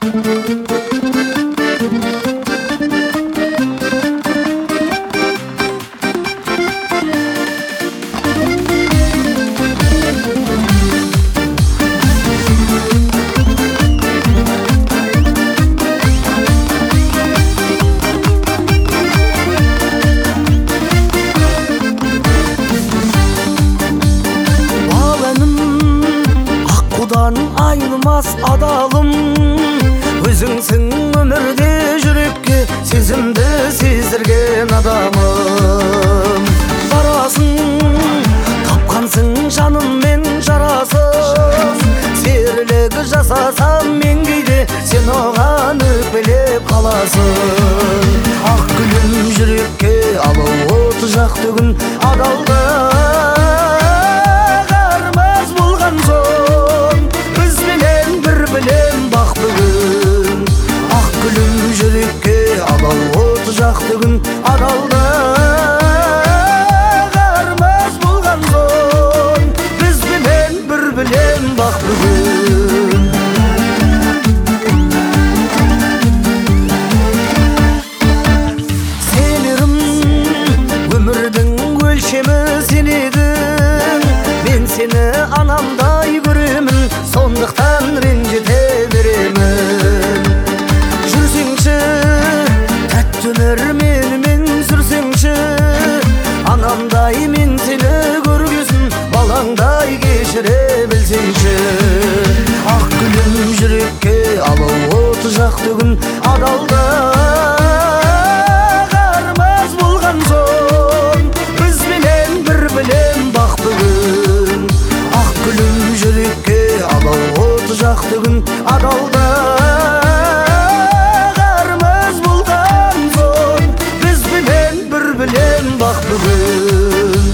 Ayılmaz adalım Özüngsün ömürde жүрекке сезімді сездірген адамым Барасың, тапқансың жаныммен жарасып Серілік жасасам мен кейде сен оған өкпелеп қаласың Ақ гүлім жүрекке алау оты жақты күн адалды қармас болған соң білем бақ бүгін Ақ гүлім жүрекке алау оты жақты күн адалды қармас болған соң бізбенен бір білем бақ бүгін Сенерім өмірдің өлшемі сен едің Мен сені анамдай көремін Сондықтан ренжіте беремін Жүрсеңші, тәтті өмір менімен сүрсеңші Анамдай мен сені көргесін балаңдай кешіре білсеңші Ақ гүлім жүрекке алау оты жақты күн адалды қармас болған соң бізбенен бір білем бақ бүгін Ақ гүлім жүрекке алау оты жақты күн адалды қармас болған соң бізбенен бір білем бақ бүгін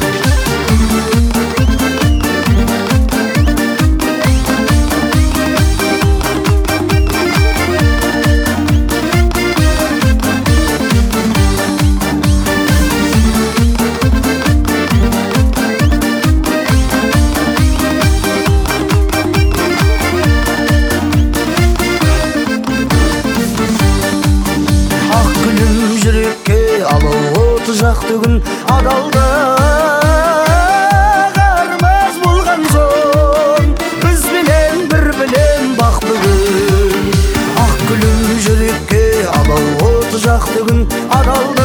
жақты күн адалды қармас болған соң бізбенен бір білем бақ бүгін Ақ гүлім жүрекке алау оты жақты күн адалды